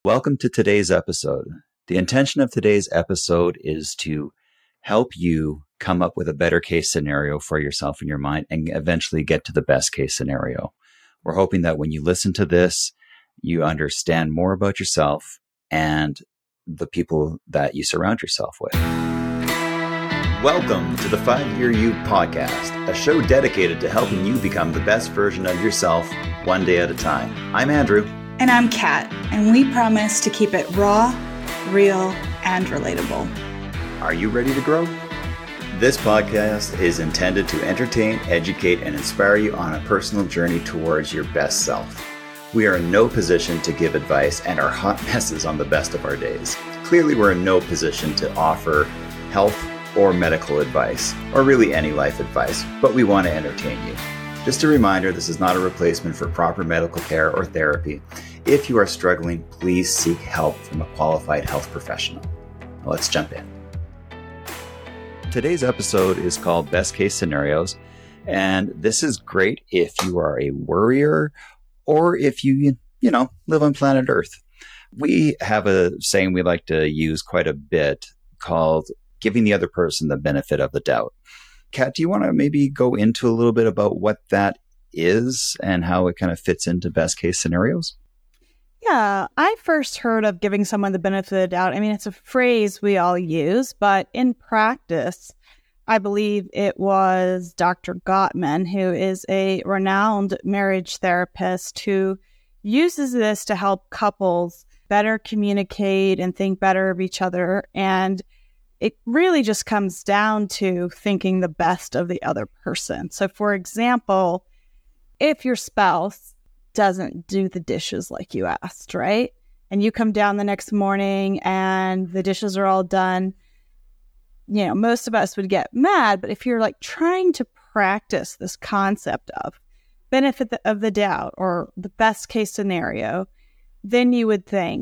Welcome to today's episode. The intention of today's episode is to help you come up with a better case scenario for yourself in your mind and eventually get to the best case scenario. We're hoping that when you listen to this, you understand more about yourself and the people that you surround yourself with. Welcome to the 5-Year You podcast, a show dedicated to helping you become the best version of yourself one day at a time. I'm Andrew. And I'm Kat, and we promise to keep it raw, real, and relatable. Are you ready to grow? This podcast is intended to entertain, educate, and inspire you on a personal journey towards your best self. We are in no position to give advice and are hot messes on the best of our days. Clearly, we're in no position to offer health or medical advice, or really any life advice, but we want to entertain you. Just a reminder, this is not a replacement for proper medical care or therapy. If you are struggling, please seek help from a qualified health professional. Now let's jump in. Today's episode is called Best Case Scenarios, and this is great if you are a worrier or if you live on planet Earth. We have a saying we like to use quite a bit called giving the other person the benefit of the doubt. Kat, do you want to maybe go into a little bit about what that is and how it kind of fits into best case scenarios? Yeah, I first heard of giving someone the benefit of the doubt. I mean, it's a phrase we all use, but in practice, I believe it was Dr. Gottman, who is a renowned marriage therapist, who uses this to help couples better communicate and think better of each other. And it really just comes down to thinking the best of the other person. So, for example, if your spouse doesn't do the dishes like you asked, right? And you come down the next morning and the dishes are all done, most of us would get mad. But if you're like trying to practice this concept of benefit of the doubt or the best case scenario, then you would think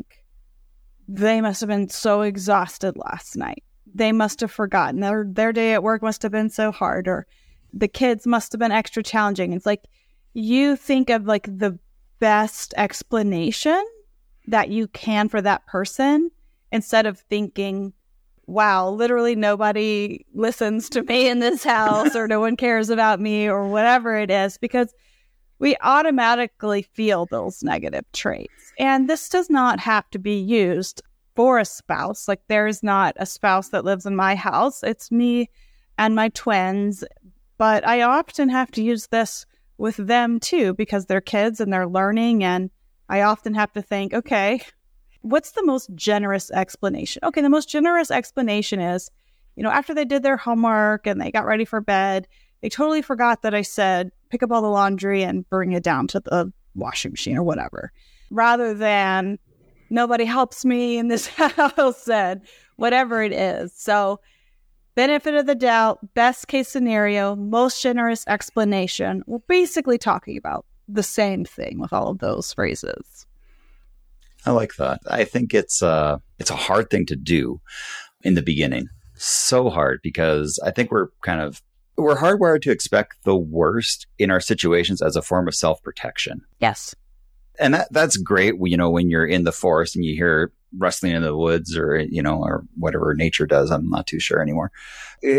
they must have been so exhausted last night. They must have forgotten. Their day at work must have been so hard, or the kids must have been extra challenging. It's like you think of like the best explanation that you can for that person instead of thinking, wow, literally nobody listens to me in this house or no one cares about me or whatever it is, because we automatically feel those negative traits. And this does not have to be used for a spouse. Like, there is not a spouse that lives in my house. It's me and my twins. But I often have to use this with them too, because they're kids and they're learning. And I often have to think, okay, what's the most generous explanation? Okay, the most generous explanation is, after they did their homework and they got ready for bed, they totally forgot that I said, pick up all the laundry and bring it down to the washing machine or whatever, rather than nobody helps me in this house and whatever it is. So benefit of the doubt, best case scenario, most generous explanation. We're basically talking about the same thing with all of those phrases. I like that. I think it's a hard thing to do in the beginning. So hard, because I think we're hardwired to expect the worst in our situations as a form of self-protection. Yes. And that's great, when you're in the forest and you hear rustling in the woods or whatever nature does. I'm not too sure anymore. We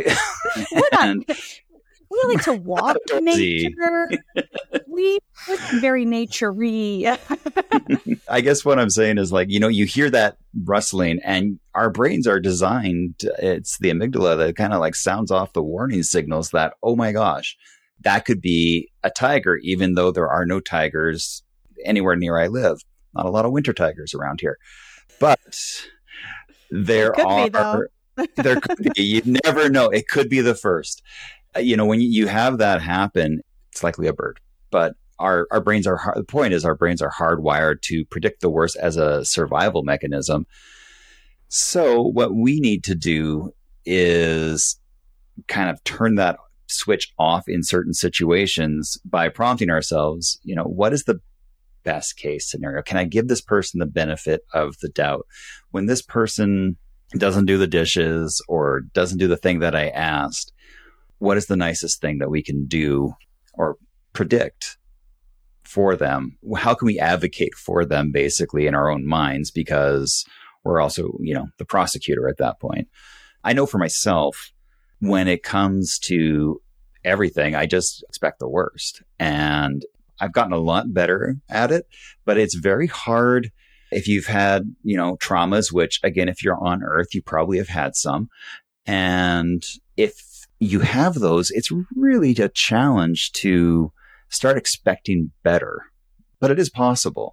like to walk in nature. We're very nature-y. I guess what I'm saying is you hear that rustling and our brains are designed, it's the amygdala that kind of sounds off the warning signals that, oh my gosh, that could be a tiger, even though there are no tigers anywhere near I live. Not a lot of winter tigers around here, but there could be. You never know. It could be the first. When you have that happen, it's likely a bird. But our brains are. The point is, our brains are hardwired to predict the worst as a survival mechanism. So what we need to do is kind of turn that switch off in certain situations by prompting ourselves. What is the best case scenario? Can I give this person the benefit of the doubt? When this person doesn't do the dishes or doesn't do the thing that I asked, what is the nicest thing that we can do or predict for them? How can we advocate for them basically in our own minds? Because we're also, the prosecutor at that point. I know for myself, when it comes to everything, I just expect the worst. And I've gotten a lot better at it, but it's very hard if you've had, traumas, which again, if you're on Earth, you probably have had some. And if you have those, it's really a challenge to start expecting better, but it is possible.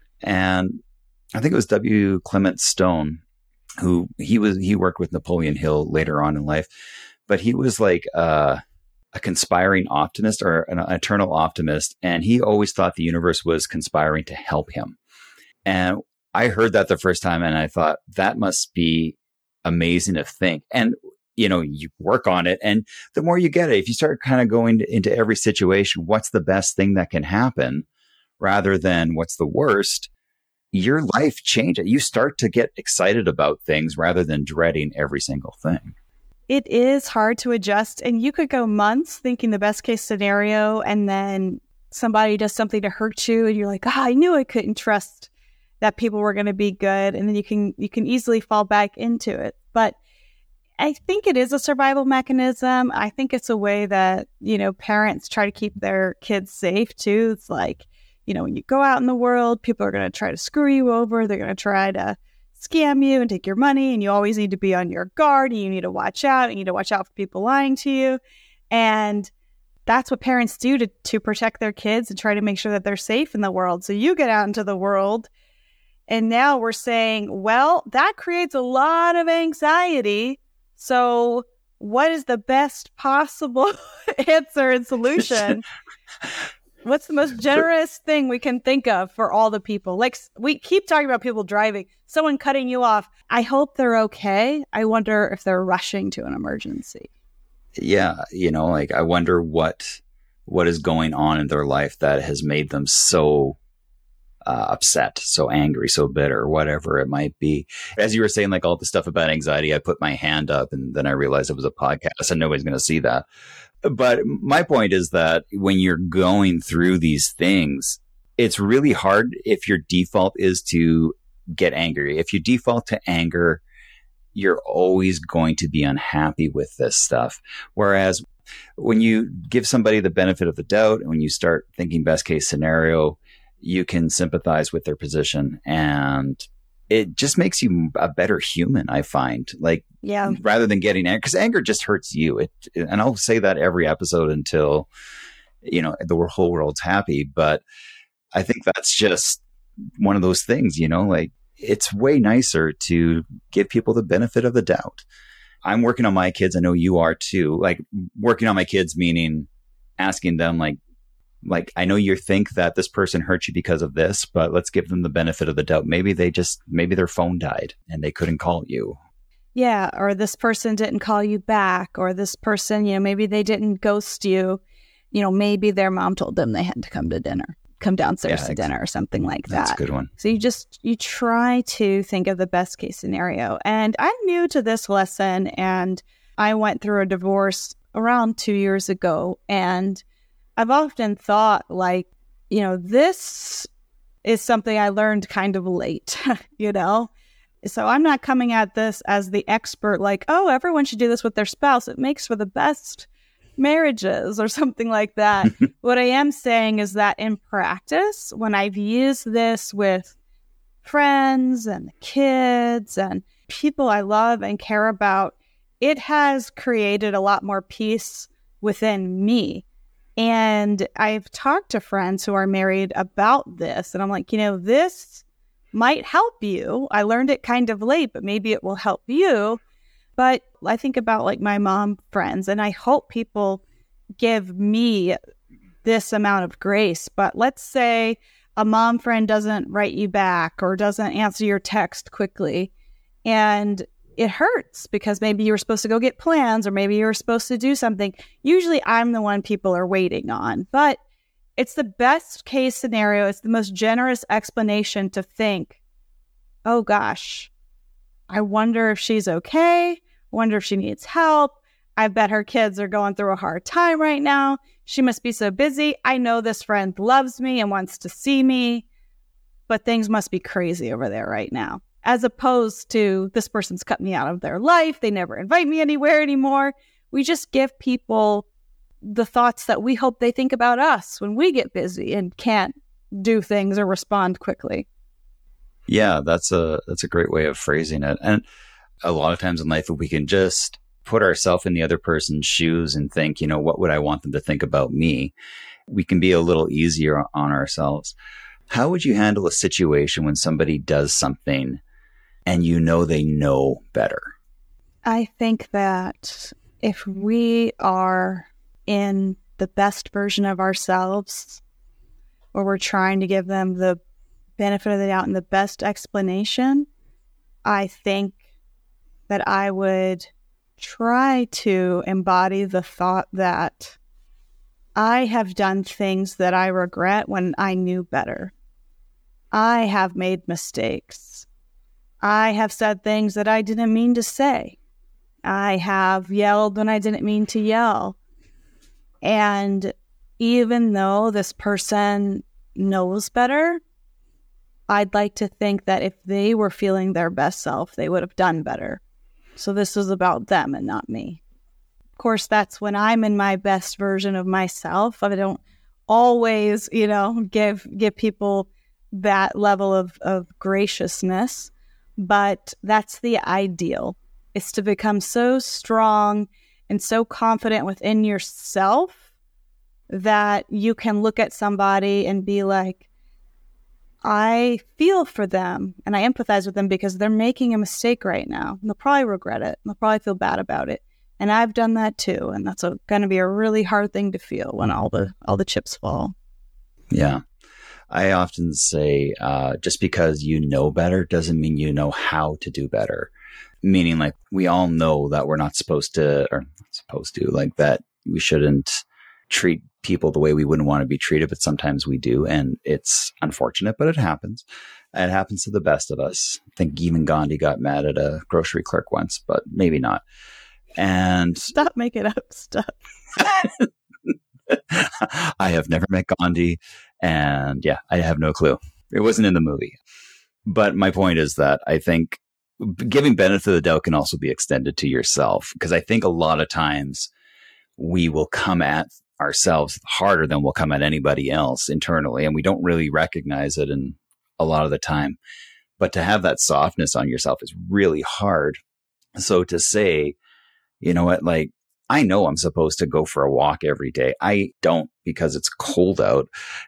And I think it was W. Clement Stone, who he worked with Napoleon Hill later on in life, but he was like a conspiring optimist or an eternal optimist. And he always thought the universe was conspiring to help him. And I heard that the first time and I thought that must be amazing to think. And, you work on it. And the more you get it, if you start kind of going into every situation, what's the best thing that can happen rather than what's the worst, your life changes. You start to get excited about things rather than dreading every single thing. It is hard to adjust. And you could go months thinking the best case scenario, and then somebody does something to hurt you. And you're like, I knew I couldn't trust that people were going to be good. And then you can easily fall back into it. But I think it is a survival mechanism. I think it's a way that, parents try to keep their kids safe too. It's like, when you go out in the world, people are going to try to screw you over. They're going to try to scam you and take your money. And you always need to be on your guard. And you need to watch out. And you need to watch out for people lying to you. And that's what parents do to protect their kids and try to make sure that they're safe in the world. So you get out into the world. And now we're saying, well, that creates a lot of anxiety. So what is the best possible answer and solution? What's the most generous thing we can think of for all the people? Like, we keep talking about people driving, someone cutting you off. I hope they're okay. I wonder if they're rushing to an emergency. Yeah. I wonder what is going on in their life that has made them so upset, so angry, so bitter, whatever it might be. As you were saying, like all the stuff about anxiety, I put my hand up and then I realized it was a podcast and nobody's going to see that. But my point is that when you're going through these things, it's really hard if your default is to get angry. If you default to anger, you're always going to be unhappy with this stuff. Whereas when you give somebody the benefit of the doubt and when you start thinking best case scenario, you can sympathize with their position, and it just makes you a better human, I find. Rather than getting angry, because anger just hurts you. And I'll say that every episode until, the whole world's happy. But I think that's just one of those things, it's way nicer to give people the benefit of the doubt. I'm working on my kids. I know you are too. Like, working on my kids, meaning asking them like, I know you think that this person hurt you because of this, but let's give them the benefit of the doubt. Maybe their phone died and they couldn't call you. Yeah. Or this person didn't call you back, or this person, maybe they didn't ghost you. Maybe their mom told them they had to come downstairs to dinner or something like that. That's a good one. So you try to think of the best case scenario. And I'm new to this lesson, and I went through a divorce around 2 years ago, and I've often thought this is something I learned kind of late, So I'm not coming at this as the expert, like, oh, everyone should do this with their spouse. It makes for the best marriages or something like that. What I am saying is that in practice, when I've used this with friends and the kids and people I love and care about, it has created a lot more peace within me. And I've talked to friends who are married about this, and I'm like, this might help you. I learned it kind of late, but maybe it will help you. But I think about my mom friends, and I hope people give me this amount of grace. But let's say a mom friend doesn't write you back or doesn't answer your text quickly, and it hurts because maybe you were supposed to go get plans, or maybe you were supposed to do something. Usually I'm the one people are waiting on, but it's the best case scenario. It's the most generous explanation to think, oh gosh, I wonder if she's okay. I wonder if she needs help. I bet her kids are going through a hard time right now. She must be so busy. I know this friend loves me and wants to see me, but things must be crazy over there right now. As opposed to this person's cut me out of their life. They never invite me anywhere anymore. We just give people the thoughts that we hope they think about us when we get busy and can't do things or respond quickly. Yeah, that's a great way of phrasing it. And a lot of times in life, if we can just put ourselves in the other person's shoes and think, what would I want them to think about me? We can be a little easier on ourselves. How would you handle a situation when somebody does something and they know better? I think that if we are in the best version of ourselves, or we're trying to give them the benefit of the doubt and the best explanation, I think that I would try to embody the thought that I have done things that I regret when I knew better. I have made mistakes. I have said things that I didn't mean to say. I have yelled when I didn't mean to yell. And even though this person knows better, I'd like to think that if they were feeling their best self, they would have done better. So this was about them and not me. Of course, that's when I'm in my best version of myself. I don't always, give people that level of graciousness, but that's the ideal, is to become so strong and so confident within yourself that you can look at somebody and be like, I feel for them and I empathize with them because they're making a mistake right now. They'll probably regret it. They'll probably feel bad about it. And I've done that too. And that's going to be a really hard thing to feel when all the chips fall. Yeah. I often say, just because you know better doesn't mean you know how to do better. Meaning, like, we all know that we're not supposed to, like that we shouldn't treat people the way we wouldn't want to be treated, but sometimes we do. And it's unfortunate, but it happens. It happens to the best of us. I think even Gandhi got mad at a grocery clerk once, but maybe not. And stop making up stuff. I have never met Gandhi, and I have no clue. It wasn't in the movie. But my point is that I think giving benefit of the doubt can also be extended to yourself, because I think a lot of times we will come at ourselves harder than we'll come at anybody else internally, and we don't really recognize it in a lot of the time. But to have that softness on yourself is really hard. So to say, you know what, like, I know I'm supposed to go for a walk every day. I don't, because it's cold out.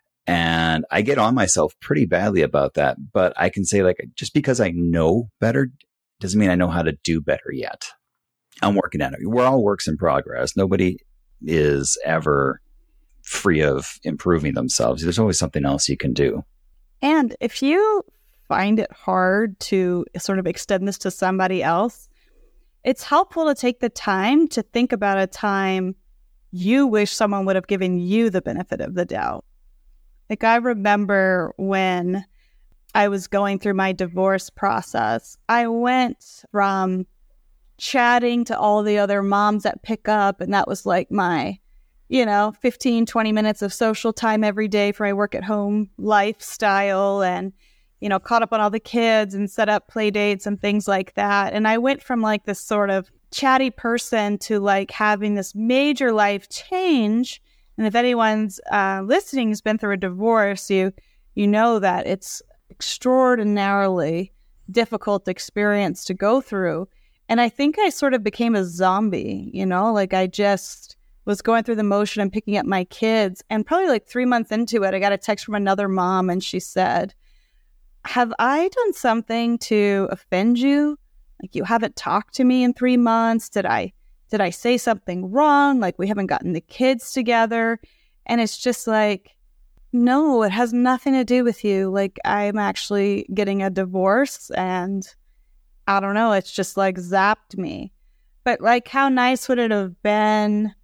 And I get on myself pretty badly about that. But I can say, like, just because I know better doesn't mean I know how to do better yet. I'm working at it. We're all works in progress. Nobody is ever free of improving themselves. There's always something else you can do. And if you find it hard to sort of extend this to somebody else, it's helpful to take the time to think about a time you wish someone would have given you the benefit of the doubt. Like, I remember when I was going through my divorce process, I went from chatting to all the other moms at pickup, and that was like my, 15, 20 minutes of social time every day for my work at home lifestyle, and caught up on all the kids and set up play dates and things like that. And I went from like this sort of chatty person to like having this major life change. And if anyone's listening has been through a divorce, you know that it's extraordinarily difficult experience to go through. And I think I sort of became a zombie, like I just was going through the motion and picking up my kids. And probably like 3 months into it, I got a text from another mom, and she said, have I done something to offend you? Like, you haven't talked to me in 3 months. Did I say something wrong? Like, we haven't gotten the kids together. And it's just like, no, it has nothing to do with you. Like, I'm actually getting a divorce, and I don't know, it's just like zapped me. But like, how nice would it have been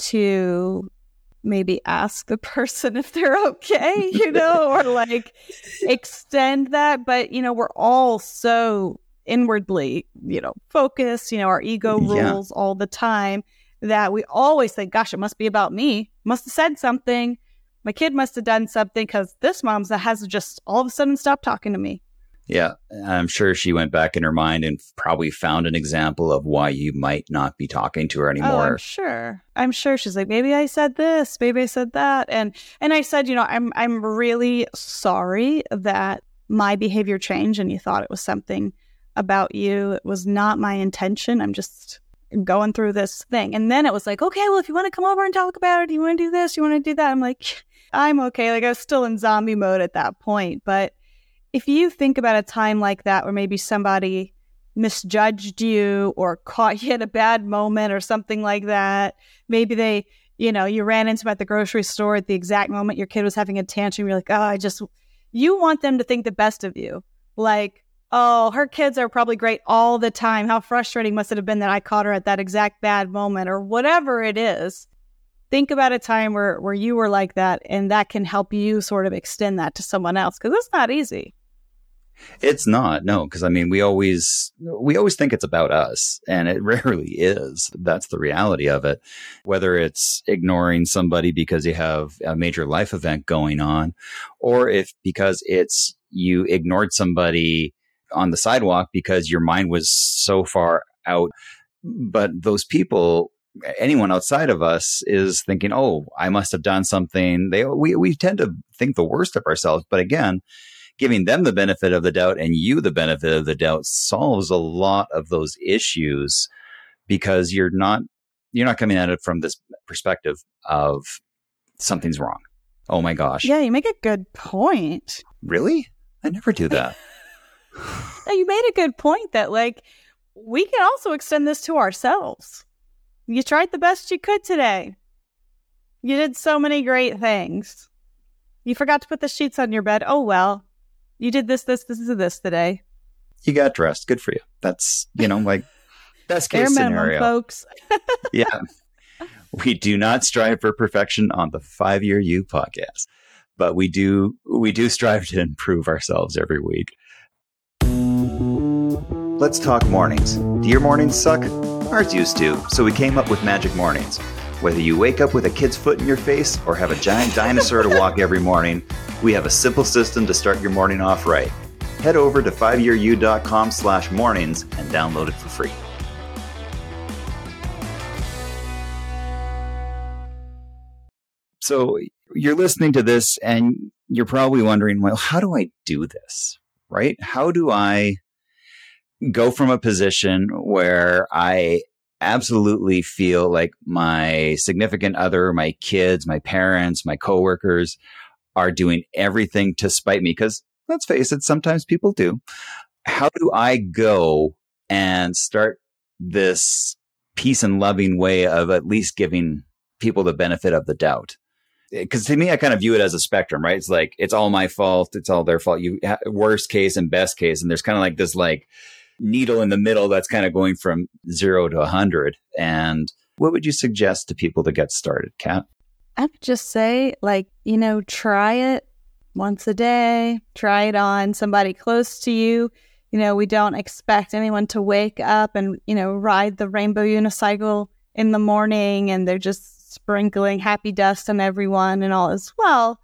to maybe ask the person if they're okay, or like extend that. But, we're all so inwardly, focused, our ego rules all the time, that we always think, gosh, it must be about me. Must have said something. My kid must have done something because this mom has just all of a sudden stopped talking to me. Yeah, I'm sure she went back in her mind and probably found an example of why you might not be talking to her anymore. Oh, I'm sure. I'm sure she's like, maybe I said this, maybe I said that. And I said, I'm really sorry that my behavior changed and you thought it was something about you. It was not my intention. I'm just going through this thing. And then it was like, okay, well, if you want to come over and talk about it, you want to do this, you want to do that. I'm like, I'm okay. Like I was still in zombie mode at that point. But if you think about a time like that where maybe somebody misjudged you or caught you at a bad moment or something like that, maybe they, you ran into them at the grocery store at the exact moment your kid was having a tantrum. You're like, oh, you want them to think the best of you. Like, oh, her kids are probably great all the time. How frustrating must it have been that I caught her at that exact bad moment or whatever it is. Think about a time where you were like that, and that can help you sort of extend that to someone else because it's not easy. It's not, no, because I mean, we always think it's about us, and it rarely is. That's the reality of it. Whether it's ignoring somebody because you have a major life event going on, or if because it's you ignored somebody on the sidewalk because your mind was so far out. But those people, anyone outside of us is thinking, oh, I must have done something. We tend to think the worst of ourselves. But again, giving them the benefit of the doubt and you the benefit of the doubt solves a lot of those issues because you're not coming at it from this perspective of something's wrong. Oh my gosh. Yeah, you make a good point. Really? I never do that. You made a good point that like we can also extend this to ourselves. You tried the best you could today. You did so many great things. You forgot to put the sheets on your bed. Oh, well, you did this today. You got dressed. Good for you. That's, like best case scenario. Folks. Yeah. We do not strive for perfection on the 5-Year You podcast, but we do strive to improve ourselves every week. Let's talk mornings. Do your mornings suck? Ours used to, so we came up with Magic Mornings. Whether you wake up with a kid's foot in your face or have a giant dinosaur to walk every morning, we have a simple system to start your morning off right. Head over to 5yearyou.com/mornings and download it for free. So you're listening to this and you're probably wondering, well, how do I do this? Right? How do I go from a position where I absolutely feel like my significant other, my kids, my parents, my coworkers are doing everything to spite me? Because let's face it, sometimes people do. How do I go and start this peace and loving way of at least giving people the benefit of the doubt? Because to me, I kind of view it as a spectrum, right? It's like, it's all my fault. It's all their fault. You worst case and best case. And there's kind of like this like needle in the middle that's kind of going from 0 to 100. And what would you suggest to people to get started, Kat? I would just say, try it once a day. Try it on somebody close to you. We don't expect anyone to wake up and, ride the rainbow unicycle in the morning and they're just sprinkling happy dust on everyone and all as well.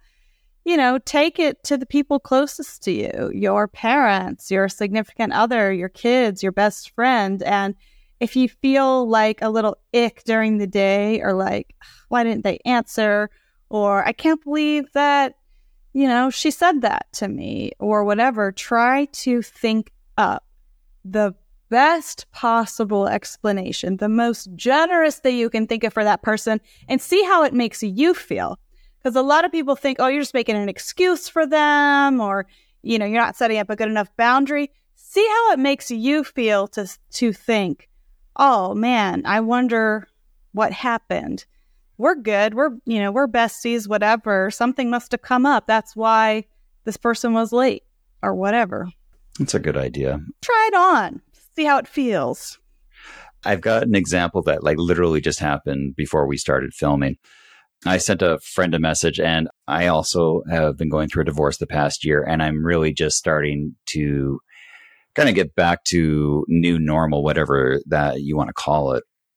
Take it to the people closest to you, your parents, your significant other, your kids, your best friend. And if you feel like a little ick during the day or like, why didn't they answer? Or I can't believe that, she said that to me or whatever, try to think up the best possible explanation, the most generous that you can think of for that person and see how it makes you feel. Because a lot of people think, oh, you're just making an excuse for them or, you're not setting up a good enough boundary. See how it makes you feel to think, oh, man, I wonder what happened. We're good. We're besties, whatever. Something must have come up. That's why this person was late or whatever. That's a good idea. Try it on. See how it feels. I've got an example that literally just happened before we started filming. I sent a friend a message and I also have been going through a divorce the past year and I'm really just starting to kind of get back to new normal, whatever that you want to call it.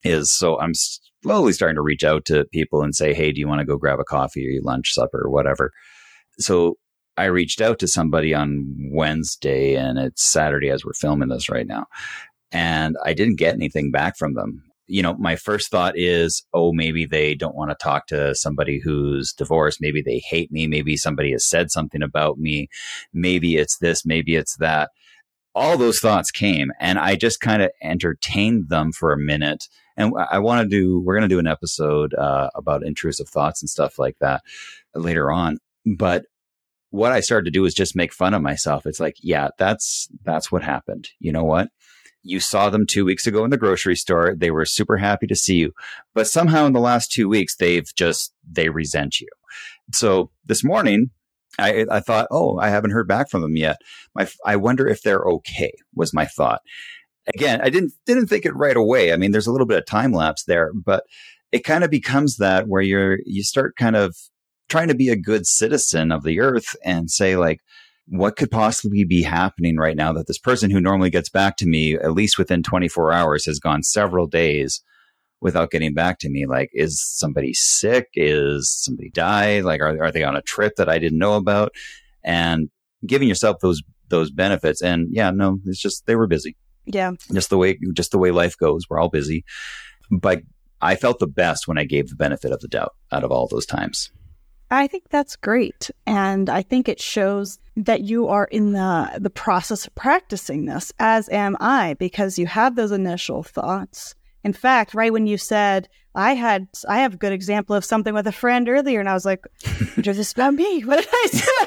is so I'm slowly starting to reach out to people and say, hey, do you want to go grab a coffee or lunch, supper, or whatever? So I reached out to somebody on Wednesday, and it's Saturday as we're filming this right now. And I didn't get anything back from them. You know, my first thought is, oh, maybe they don't want to talk to somebody who's divorced. Maybe they hate me. Maybe somebody has said something about me. Maybe it's this, maybe it's that. All those thoughts came, and I just kind of entertained them for a minute. And we're going to do an episode about intrusive thoughts and stuff like that later on. But what I started to do is just make fun of myself. It's like, yeah, that's what happened. You know what? You saw them 2 weeks ago in the grocery store. They were super happy to see you. But somehow in the last 2 weeks, they resent you. So this morning, I thought, oh, I haven't heard back from them yet. I wonder if they're okay, was my thought. Again, I didn't think it right away. I mean, there's a little bit of time lapse there, but it kind of becomes that where you start kind of trying to be a good citizen of the earth and say, like, what could possibly be happening right now that this person who normally gets back to me at least within 24 hours has gone several days without getting back to me? Like, is somebody sick? Is somebody died? Like, are they on a trip that I didn't know about? And giving yourself those benefits. And yeah, no, it's just, they were busy. Yeah. Just the way life goes. We're all busy. But I felt the best when I gave the benefit of the doubt out of all those times. I think that's great. And I think it shows that you are in the process of practicing this, as am I, because you have those initial thoughts. In fact, right when you said, I have a good example of something with a friend earlier, and I was like, what is this about me? What did I say?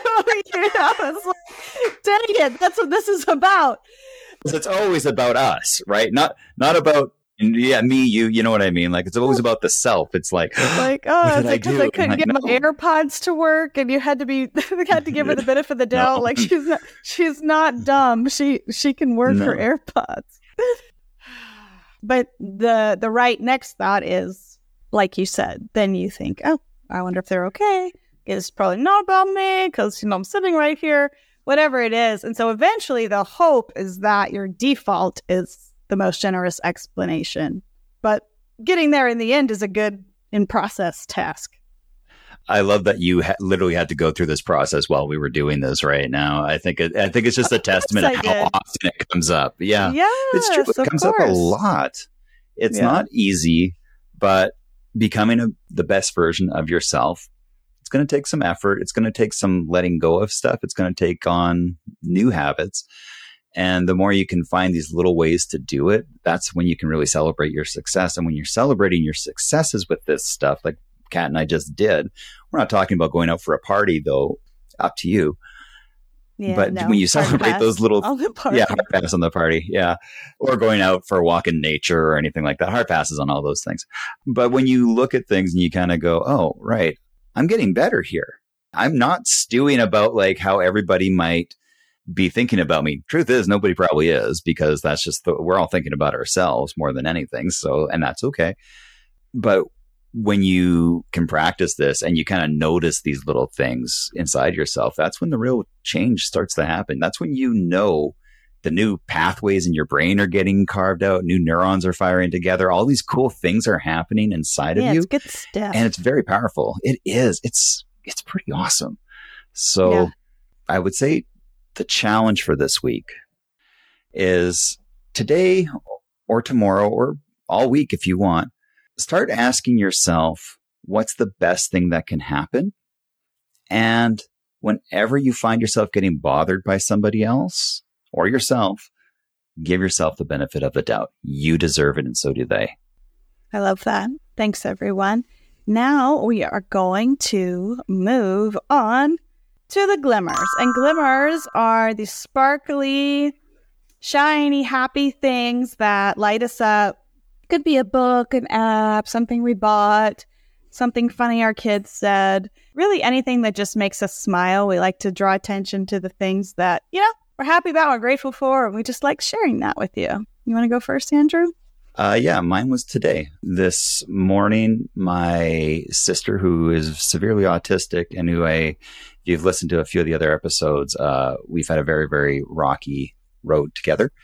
I was like, dang it, that's what this is about. It's always about us, right? Not about, yeah, me, you know what I mean? Like, it's always about the self. It's like, oh, because I couldn't get my AirPods to work, and you had to give her the benefit of the doubt. No. Like, she's not dumb. She can work her AirPods. But the right next thought is, like you said, then you think, oh, I wonder if they're okay. It's probably not about me because, I'm sitting right here, whatever it is. And so eventually the hope is that your default is the most generous explanation. But getting there in the end is a good in-process task. I love that you literally had to go through this process while we were doing this right now. I think it's just a testament of how often it comes up. Yeah, it's true. It comes up a lot. It's not easy, but becoming the best version of yourself, it's going to take some effort. It's going to take some letting go of stuff. It's going to take on new habits. And the more you can find these little ways to do it, that's when you can really celebrate your success. And when you're celebrating your successes with this stuff, like Kat and I just did, we're not talking about going out for a party, though, up to you. Yeah, but when you celebrate those little, hard pass on the party. Yeah. Or going out for a walk in nature or anything like that. Hard passes on all those things. But when you look at things and you kind of go, oh, right, I'm getting better here. I'm not stewing about like how everybody might be thinking about me. Truth is, nobody probably is, because that's just we're all thinking about ourselves more than anything. So, and that's okay. But when you can practice this and you kind of notice these little things inside yourself, that's when the real change starts to happen. That's when the new pathways in your brain are getting carved out, new neurons are firing together, all these cool things are happening inside of you. It's good stuff. And it's very powerful. It is. It's pretty awesome. So I would say the challenge for this week is today or tomorrow or all week if you want, start asking yourself, what's the best thing that can happen? And whenever you find yourself getting bothered by somebody else or yourself, give yourself the benefit of the doubt. You deserve it, and so do they. I love that. Thanks, everyone. Now we are going to move on to the glimmers. And glimmers are the sparkly, shiny, happy things that light us up. Could be a book, an app, something we bought, something funny our kids said. Really anything that just makes us smile. We like to draw attention to the things that, we're happy about, we're grateful for, and we just like sharing that with you. You want to go first, Andrew? Yeah, mine was today. This morning, my sister, who is severely autistic and who if you've listened to a few of the other episodes, we've had a very, very rocky road together.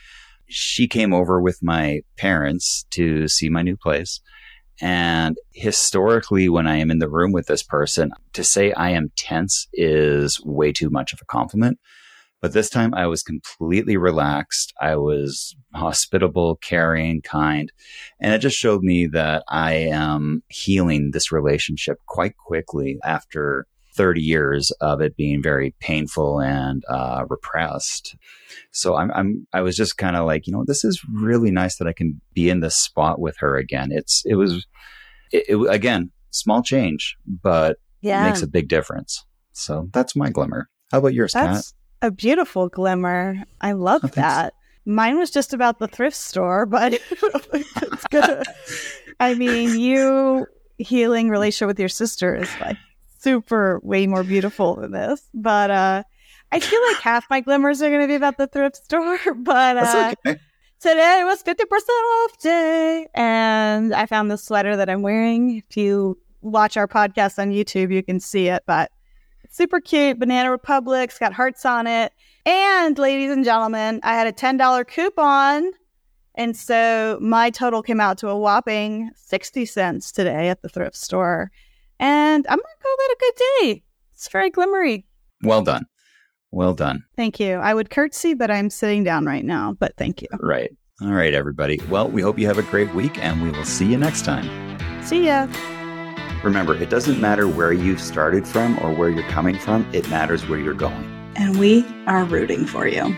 she came over with my parents to see my new place. And historically, when I am in the room with this person, to say I am tense is way too much of a compliment. But this time I was completely relaxed. I was hospitable, caring, kind. And it just showed me that I am healing this relationship quite quickly after 30 years of it being very painful and repressed. So I was just kind of like, this is really nice that I can be in this spot with her again. It was again, small change, but it makes a big difference. So that's my glimmer. How about yours, Kat? A beautiful glimmer. I love that. Mine was just about the thrift store, but it's good. I mean, you healing relationship with your sister is like super way more beautiful than this. But I feel like half my glimmers are going to be about the thrift store. But that's okay. Today was 50% off day, and I found this sweater that I'm wearing. If you watch our podcast on YouTube, you can see it, but super cute. Banana Republic. It's got hearts on it. And ladies and gentlemen, I had a $10 coupon. And so my total came out to a whopping 60 cents today at the thrift store. And I'm going to call that a good day. It's very glimmery. Well done. Well done. Thank you. I would curtsy, but I'm sitting down right now. But thank you. Right. All right, everybody. Well, we hope you have a great week, and we will see you next time. See ya. Remember, it doesn't matter where you've started from or where you're coming from. It matters where you're going. And we are rooting for you.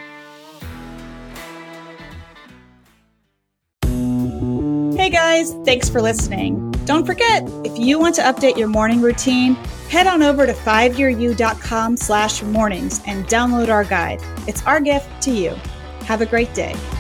Hey guys, thanks for listening. Don't forget, if you want to update your morning routine, head on over to 5yearyou.com/mornings and download our guide. It's our gift to you. Have a great day.